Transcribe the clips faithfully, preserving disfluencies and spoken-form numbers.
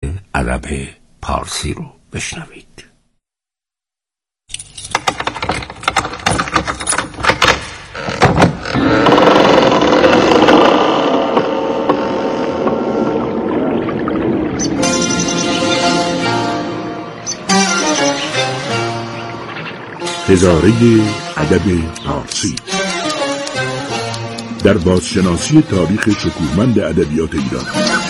ادب پارسی رو بشنوید. هزاره ادب پارسی در بازشناسی تاریخ شکوهمند ادبیات ایران.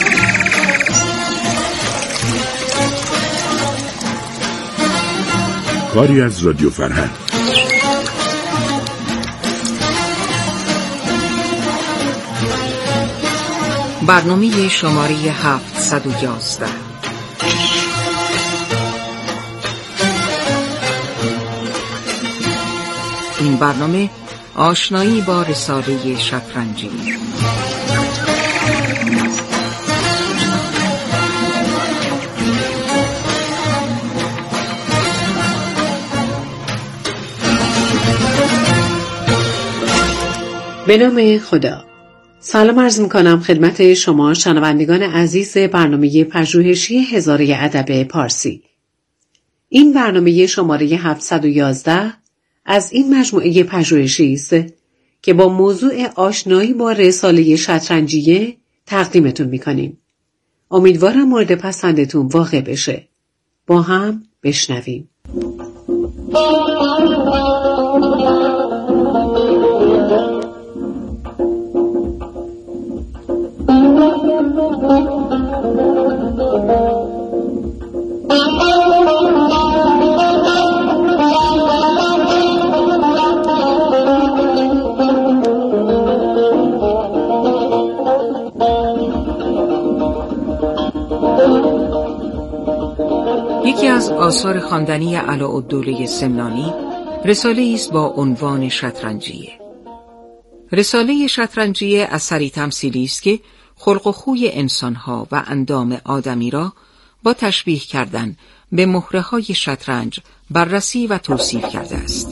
کاری از رادیو فرهنگ. برنامه شماره هفتصد و یازده. این برنامه آشنایی با رساله شطرنجی. به نام خدا. سلام عرض میکنم خدمت شما شنوندگان عزیز برنامه پژوهشی هزاره ادب پارسی. این برنامه شماره هفتصد و یازده از این مجموعه پژوهشی است که با موضوع آشنایی با رساله شطرنجیه تقدیمتون میکنیم. امیدوارم مورد پسندتون واقع بشه. با هم بشنویم. یکی از آثار خواندنی علاءالدوله سمنانی رساله است با عنوان شطرنجیه. رساله شطرنجیه اثری تمثیلی است که خلق و خوی انسانها و اندام آدمی را با تشبیه کردن به مهره‌های شطرنج بررسی و توصیف کرده است.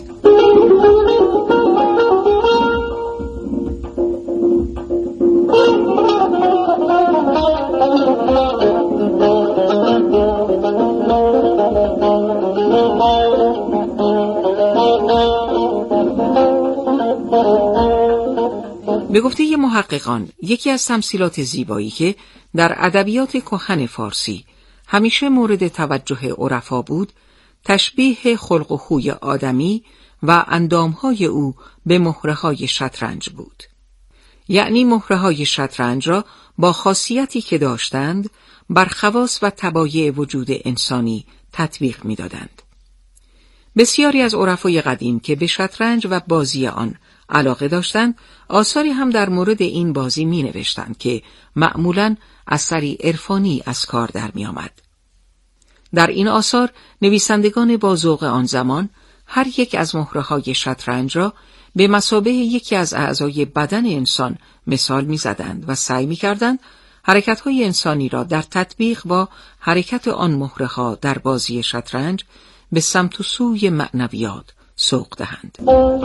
به گفته محققان یکی از تمثیلات زیبایی که در ادبیات کهن فارسی همیشه مورد توجه عرفا بود، تشبیه خلق و خوی آدمی و اندامهای او به مهره‌های شطرنج بود. یعنی مهره‌های شطرنج را با خاصیتی که داشتند بر خواص و طبایع وجود انسانی تطبیق می‌دادند. بسیاری از عرفای قدیم که به شطرنج و بازی آن علاقه داشتند، آثاری هم در مورد این بازی می نوشتند که معمولاً اثری عرفانی از کار در می آمد. در این آثار نویسندگان با ذوق آن زمان هر یک از مهره‌های شطرنج را به مثابه یکی از اعضای بدن انسان مثال می زدند و سعی می کردند حرکت‌های انسانی را در تطبیق با حرکت آن مهره‌ها در بازی شطرنج به سمت و سوی معنویات سوق دهند.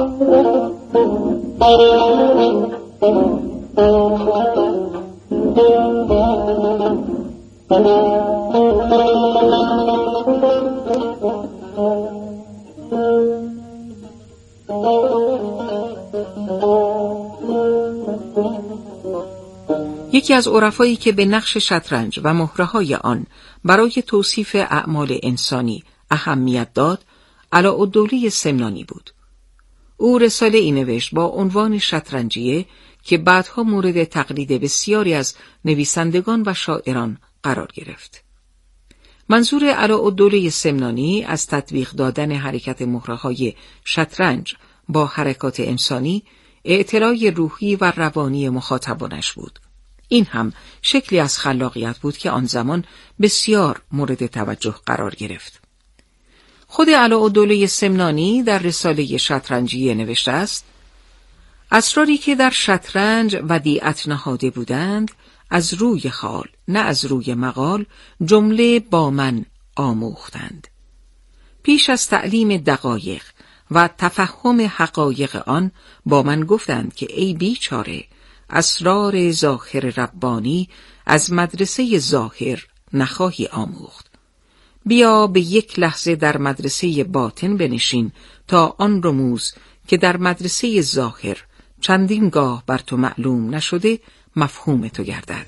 یکی از عرفایی که به نقش شطرنج و مهره‌های آن برای توصیف اعمال انسانی اهمیت داد، علاءالدوله سمنانی بود. او رساله ای نوشت با عنوان شطرنجیه که بعدها مورد تقلید بسیاری از نویسندگان و شاعران قرار گرفت. منظور علاءالدوله سمنانی از تطبیق دادن حرکت مهره‌های شطرنج با حرکات انسانی، اعتلای روحی و روانی مخاطبانش بود. این هم شکلی از خلاقیت بود که آن زمان بسیار مورد توجه قرار گرفت. خود علاءالدوله سمنانی در رساله شطرنجیه نوشته است: اسراری که در شطرنج ودیعت نهاده بودند، از روی خال نه از روی مقال جمله با من آموختند. پیش از تعلیم دقایق و تفهم حقایق آن با من گفتند که ای بیچاره، اسرار ظاهر ربانی از مدرسه ظاهر نخواهی آموخت. بیا به یک لحظه در مدرسه باطن بنشین تا آن رموز که در مدرسه ظاهر چندین گاه بر تو معلوم نشده مفهوم تو گردد.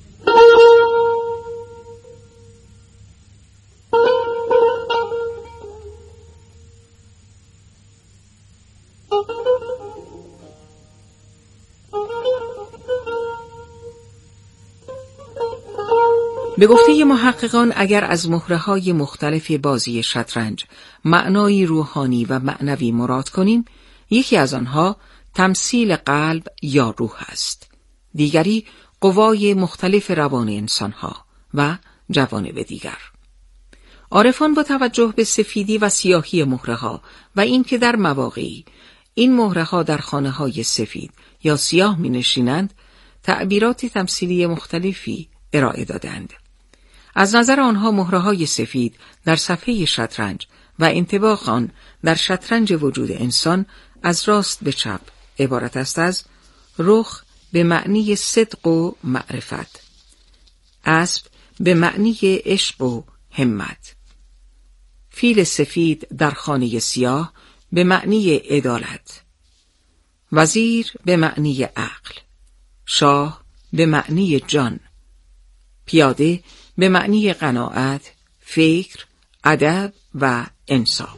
به گفته محققان اگر از مهره‌های مختلف بازی شطرنج معنایی روحانی و معنوی مراد کنیم، یکی از آنها تمثیل قلب یا روح است. دیگری قوای مختلف روان انسانها و جوانب دیگر. عارفان با توجه به سفیدی و سیاهی مهره‌ها و اینکه در مواقعی این مهره‌ها در خانه‌های سفید یا سیاه می‌نشینند، تعبیرات تمثیلی مختلفی ارائه دادند. از نظر آنها مهره‌های سفید در صفحه شطرنج و انطباق آن در شطرنج وجود انسان از راست به چپ عبارت است از رخ به معنی صدق و معرفت، اسب به معنی عشق و همت، فیل سفید در خانه سیاه به معنی عدالت، وزیر به معنی عقل، شاه به معنی جان، پیاده به معنی قناعت، فکر، ادب و انصاف.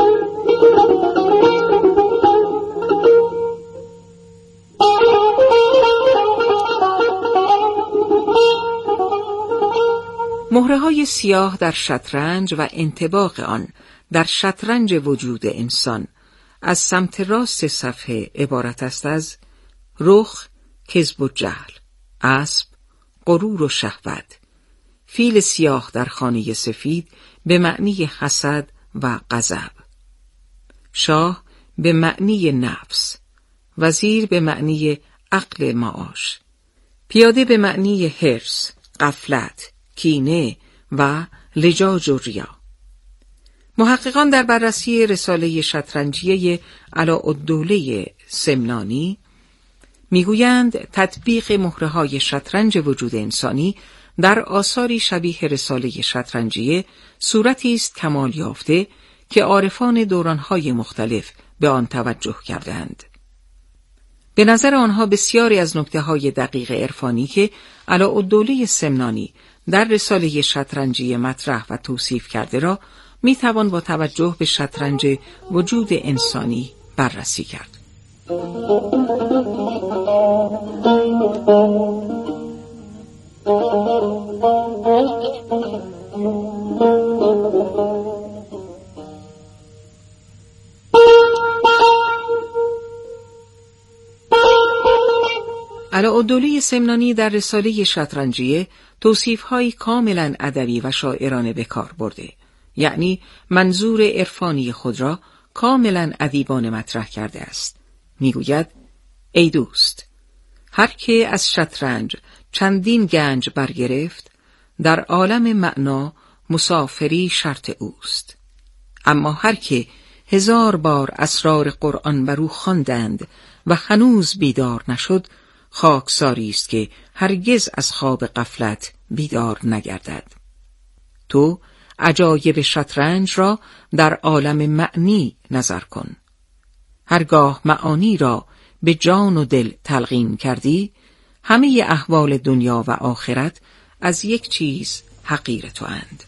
مهره‌های سیاه در شطرنج و انطباق آن در شطرنج وجود انسان از سمت راست صفحه عبارت است از رخ، کذب و جهل، اسب، غرور و شهوت، فیل سیاه در خانه سفید به معنی حسد و غضب، شاه به معنی نفس، وزیر به معنی عقل معاش، پیاده به معنی حرص، غفلت، کینه و لجاج و ریا. محققان در بررسی رساله شطرنجیه علاءالدوله سمنانی میگویند تطبیق مهره‌های شطرنج وجود انسانی در آثاری شبیه رساله شطرنجیه صورتی است کمال یافته که عارفان دوران‌های مختلف به آن توجه کردند. به نظر آنها بسیاری از نکته‌های دقیق عرفانی که علاءالدوله سمنانی در رساله شطرنجی مطرح و توصیف کرده را میتوان با توجه به شطرنج وجود انسانی بررسی کرد. علاءالدوله سمنانی در رساله شطرنجیه توصیف‌های کاملاً ادبی و شاعرانه به کار برده، یعنی منظور عرفانی خود را کاملاً ادیبانه مطرح کرده است. میگوید ای دوست، هر که از شطرنج چندین گنج برگرفت، در عالم معنا مسافری شرط اوست. اما هر که هزار بار اسرار قرآن بر او خواندند و هنوز بیدار نشد، خاکساری است که هرگز از خواب غفلت بیدار نگردد. تو عجایب شطرنج را در عالم معنی نظر کن. هرگاه معانی را به جان و دل تلقین کردی، همه احوال دنیا و آخرت از یک چیز حقیر تو اند.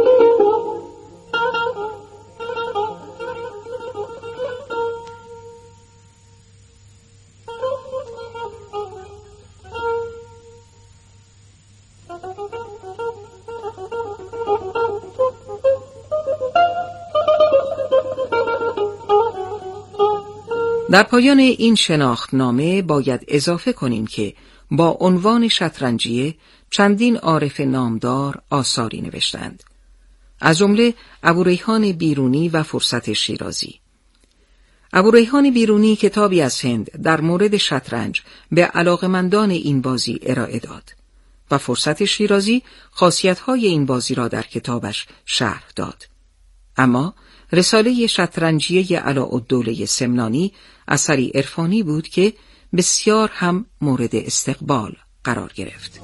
در پایان این شناختنامه باید اضافه کنیم که با عنوان شطرنجیه چندین عارف نامدار آثاری نوشتند، از جمله ابوریحان بیرونی و فرصت شیرازی. ابوریحان بیرونی کتابی از هند در مورد شطرنج به علاقمندان این بازی ارائه داد و فرصت شیرازی خاصیت‌های این بازی را در کتابش شرح داد. اما رساله شطرنجیه علاءالدوله سمنانی اثری عرفانی بود که بسیار هم مورد استقبال قرار گرفت.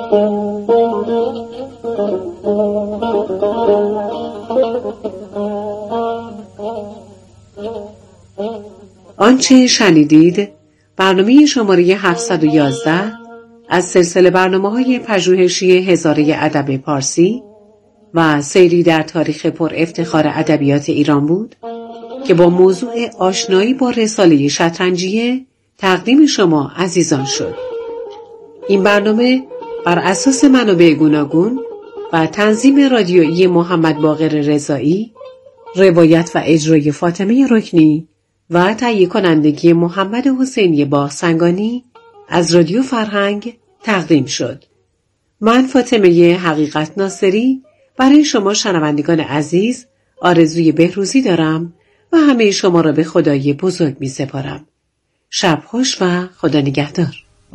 آنچه شنیدید برنامه شماره هفتصد و یازده از سلسله برنامه‌های پژوهشی هزاره ادب پارسی و سیری در تاریخ پر افتخار ادبیات ایران بود که با موضوع آشنایی با رساله شطرنجیه تقدیم شما عزیزان شد. این برنامه بر اساس منابع گوناگون و تنظیم رادیویی محمد باقر رضایی، روایت و اجرای فاطمه رکنی و تهیه کنندگی محمد حسینی باغسنگانی از رادیو فرهنگ تقدیم شد. من فاطمه حقیقت ناصری برای شما شنوندگان عزیز آرزوی بهروزی دارم و همه شما را به خدای بزرگ می سپارم. شب خوش و خدا نگهدار.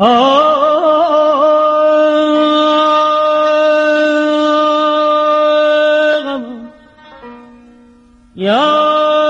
یا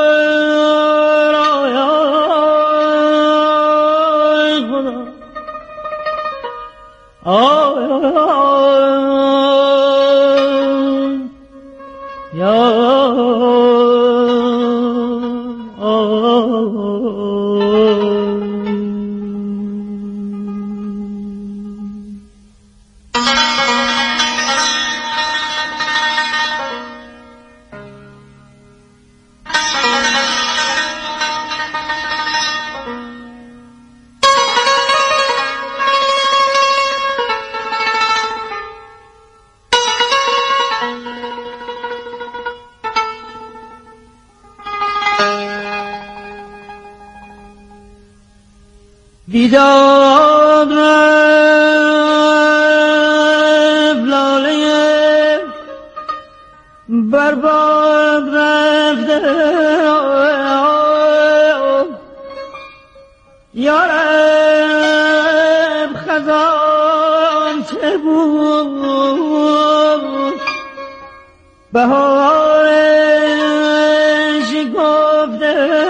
بیداد رفت لاله برباد رفته یارب خزان چه بود بهارش گفته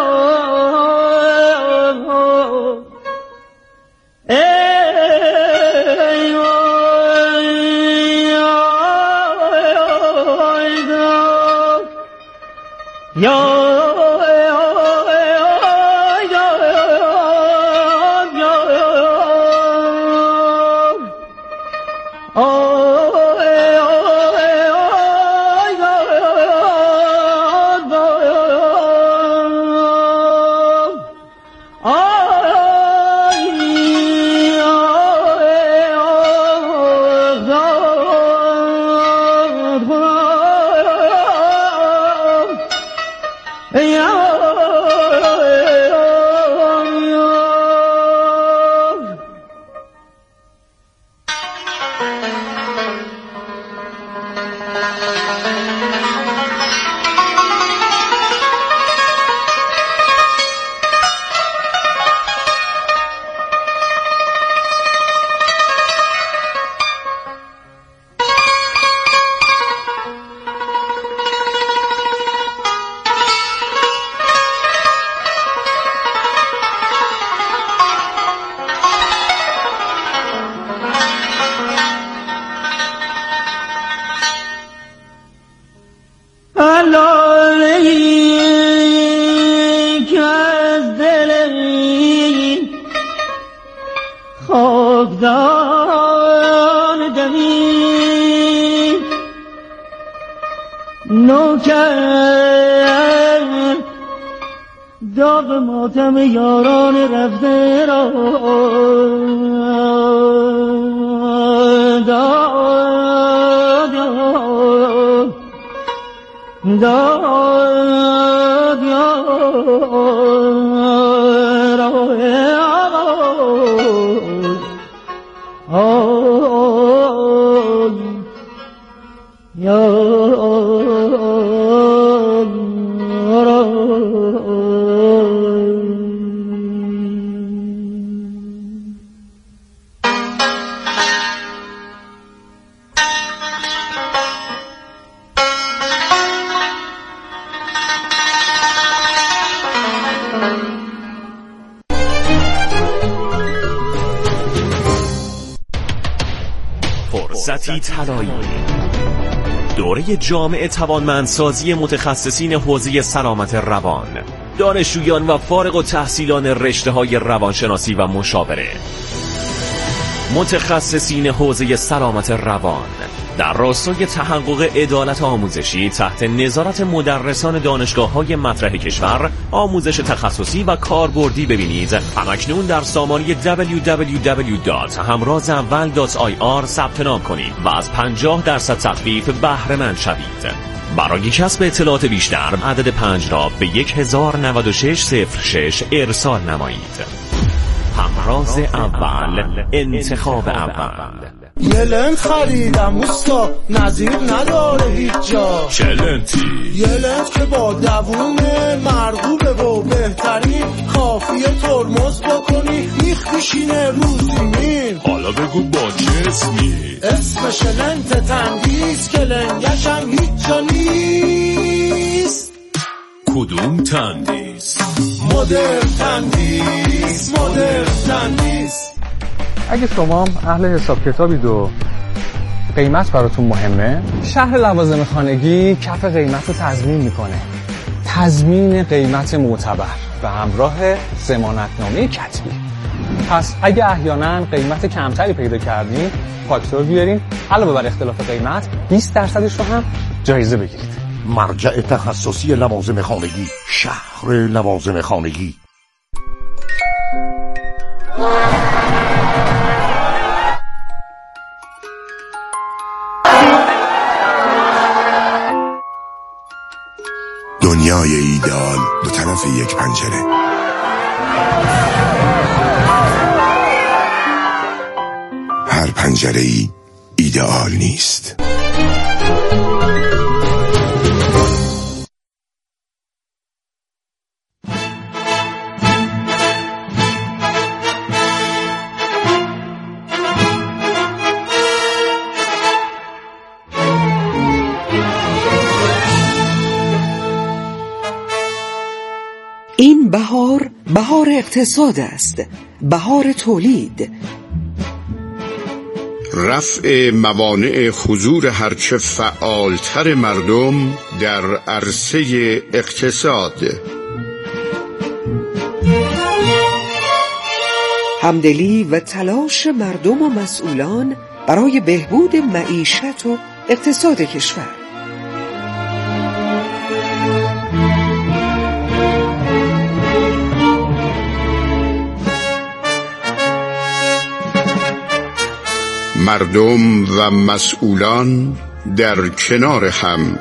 خاکدان دمی نوکر داغ ماتم یاران رفته را داد داد فرصتی طلایی. دوره جامع توانمندسازی متخصصین حوزه سلامت روان، دانشجویان و فارغ التحصیلان رشته‌های روانشناسی و مشاوره، متخصصین حوزه سلامت روان در راستای تحقق عدالت آموزشی تحت نظارت مدرسان دانشگاه‌های مطرح کشور. آموزش تخصصی و کاربردی ببینید همکنون در سامانه دبلیو دبلیو دبلیو دات همراز اول دات آی آر ثبت نام کنید و از پنجاه درصد تخفیف بهره مند شوید. برای کسب اطلاعات بیشتر عدد پنج را به یک هزار و نود و شش صفر شش ارسال نمایید. همراز اول، انتخاب اول. یه لنت خریدم اوستا، نظیر نداره هیچ جا. چه لنتی؟ یه لنت که با دوونه مرغوبه و بهترین، کافیه ترمز بکنی میخ میشینه رو زمین. حالا بگو با چه اسمی؟ اسمش لنت تندیس که لنگشم هیچ جا نیست. کدوم تندیس؟ مدرن تندیس، مدرن تندیس. اگه شما اهل حساب کتابید و قیمت براتون مهمه، شهر لوازم خانگی کف قیمت رو تضمین میکنه. تضمین قیمت معتبر به همراه ضمانتنامه کتبی. پس اگه احیانا قیمت کمتری پیدا کردین، فاکتور بیارین، علاوه بر اختلاف قیمت بیست درصدش رو هم جایزه بگیرید. مرجع تخصصی لوازم خانگی، شهر لوازم خانگی. دنیای ایدئال دو طرف یک پنجره. هر پنجره ای ایدئال نیست. این بهار بهار اقتصاد است، بهار تولید. رفع موانع حضور هرچه فعالتر مردم در عرصه اقتصاد. همدلی و تلاش مردم و مسئولان برای بهبود معیشت و اقتصاد کشور. مردم و مسئولان در کنار هم.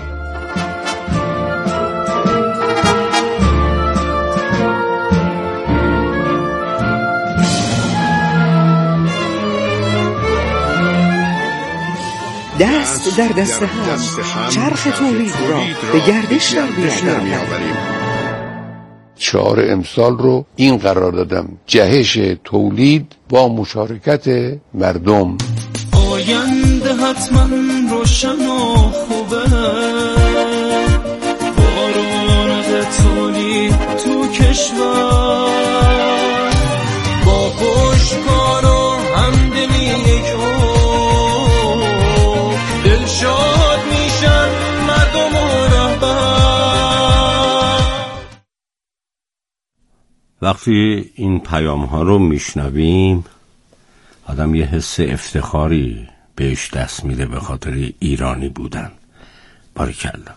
دست در دست هم چرخ تولید را به گردش در بیاوریم. شعار امسال رو این قرار دادم: جهش تولید با مشارکت مردم. آینده حتما روشن و خوبه، بارون تولید تو کشور، با پشتکار و همدلی یک او دلشاد میشن مردم و رهبر. وقتی این پیام ها رو میشنویم آدم یه حس افتخاری بهش دست میده به خاطر ایرانی بودن. باریکلا.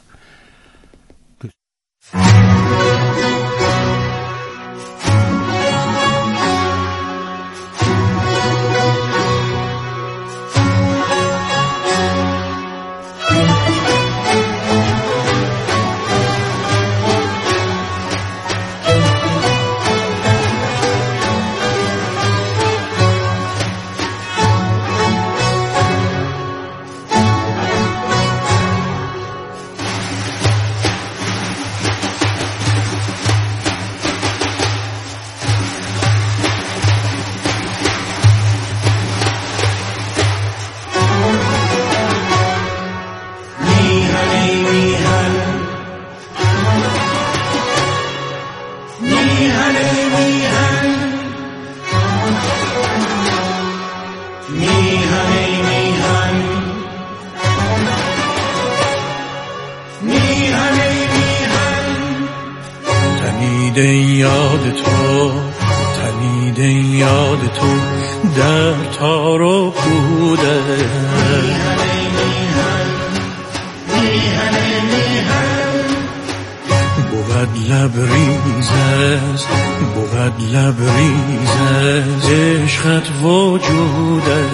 تنیده یاد تو، تنیده یاد تو در تار و پوده. بود لبریز است، بود لبریز است عشقت وجوده.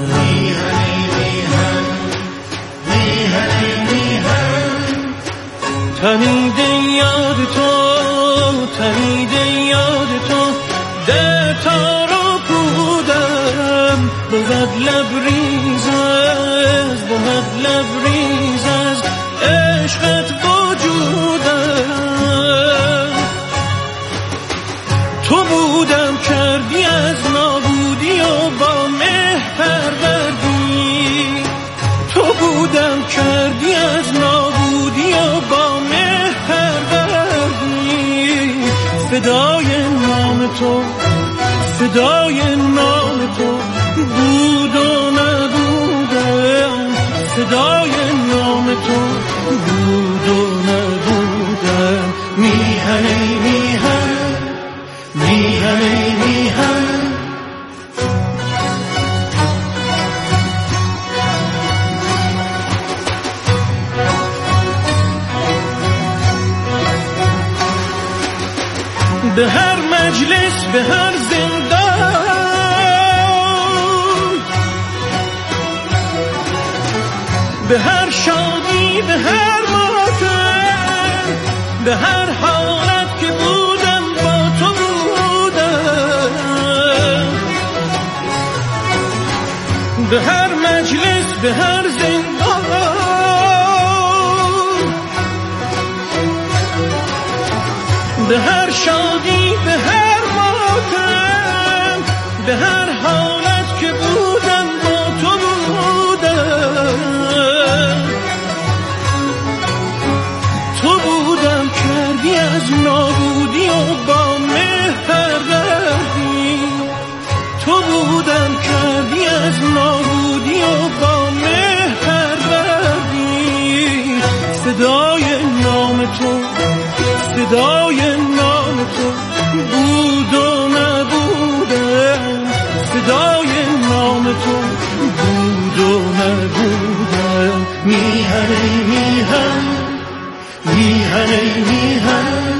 تنیده یاد تو، تنیده یاد تو در تار و پودم. بود لبریز است، بود لبریز است عشقت وجودم. تو بودم کردی از نابودی و با مه پروردی. تو بودم کردی از نابودی و با مه پروردی. فدای نام تو، فدای نام تو بود و نبودم. فدای نام تو بود و نبودم. میهن ای میهن، میهن ای میهن. به هر مجلس، به هر زندان، به هر شادی، به هر ماتم، به هر حالت که بودم با تو بودم. به هر مجلس، به هر زندان، به هر شادی، به هر ماتم، به هر حالت که بودم با تو بودم. تو بودم کردی از نابودی و با مه پروردی. تو بودم کردی از نابودی و با مه پروردی. فدای نام تو، فدای نام تو بود و نبودم. فدای نام تو بود و نبودم. میهن ای میهن، میهن ای میهن.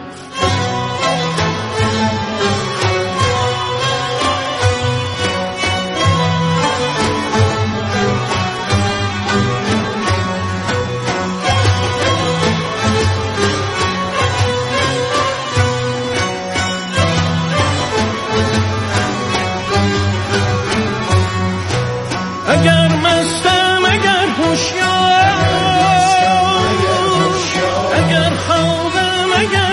اگر مستم، اگر هوشیار، اگر خوابم، اگر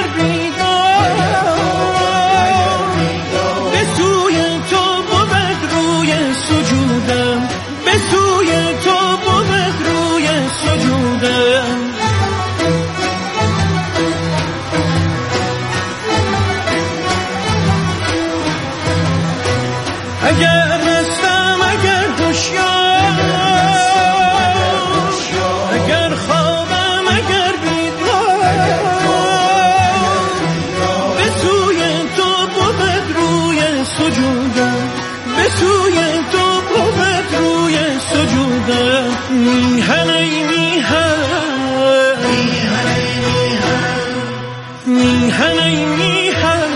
بیدار، به سوی تو بود روی سجودم. به سوی تو بود روی سجودم. اگر مستم، اگر هوشیار، اگر خوابم، اگر بیدار، به سوی تو بود روی سجودم. به سوی تو بود روی سجودم. میهن ای میهن، میهن ای میهن.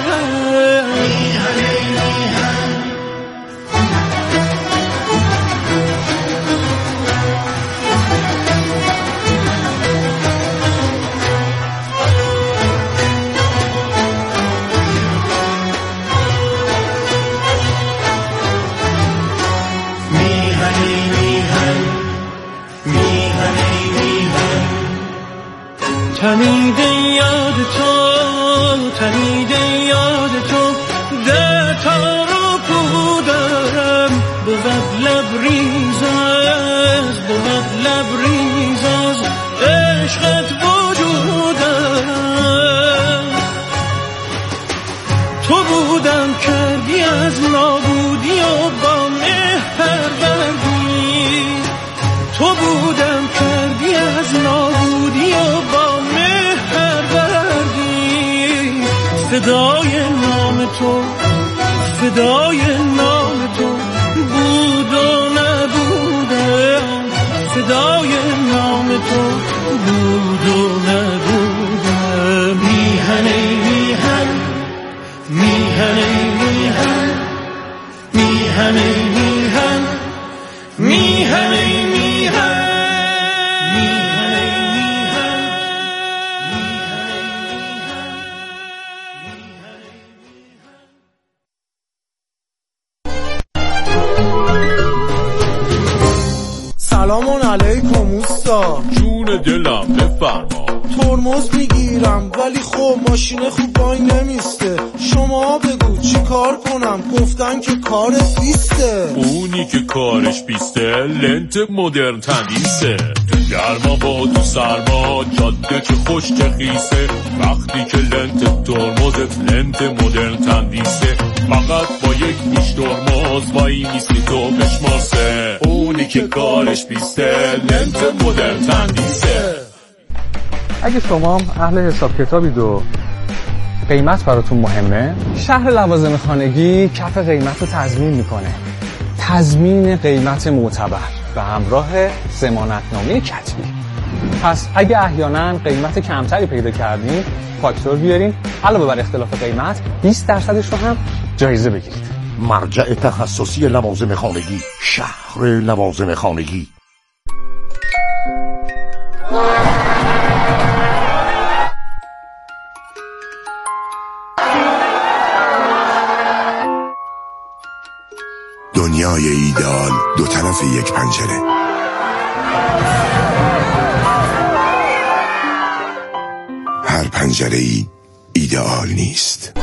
تنیده یاد تو، تنیده یاد تو در تار و پودم. بود لبریز است، بود لبریز است عشقت وجودم. تو بودم کردی از نابودی و با مه پروردی. تو بودم کردی از نابودی و با مه پروردی. فدای نام تو، فدای نام تو بود و نبودم، فدای نام تو بود و نبودم. میهن ای میهن، میهن ای میهن، میهن ای میهن، میهن ای میهن. سلام علیکم اوستا، جون دلم بفرما. ترمز میگیرم ولی خب ماشین خوب وای نمیسته، شما بگو چی کار کنم؟ گفتن که کارت بیسته. اونی که کارش بیسته لنت مدرن تندیسه، گرما با تو سرما جاده چه خوش چه خیسه. وقتی که لنت ترمزت لنت مدرن تندیسه، فقط با یک گوش ترمز وای میستی تو بشمارسه. اونی که کارش بیسته لنت مدرن تندیسه. اگه شما اهل حساب کتابید و قیمت براتون مهمه، شهر لوازم خانگی کف قیمت رو تضمین میکنه. تضمین قیمت معتبر به همراه ضمانتنامه کتبی. پس اگه احیانا قیمت کمتری پیدا کردین، فاکتور بیارین، علاوه بر اختلاف قیمت بیست درصدش رو هم جایزه بگیرید. مرجع تخصصی لوازم خانگی، شهر لوازم خانگی. دنیای ایدئال دو طرف یک پنجره. هر پنجره ای ایدئال نیست.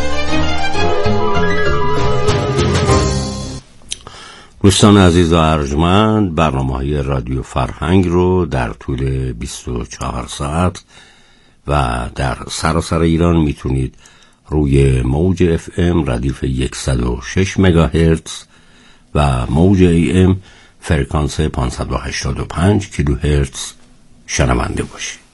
دوستان عزیز و ارجمند، برنامه‌های رادیو فرهنگ رو در طول بیست و چهار ساعت و در سراسر ایران میتونید روی موج اف ام ردیف صد و شش مگاهرتز و موج ای ام فرکانس پانصد و هشتاد و پنج کیلوهرتز شنونده باشید.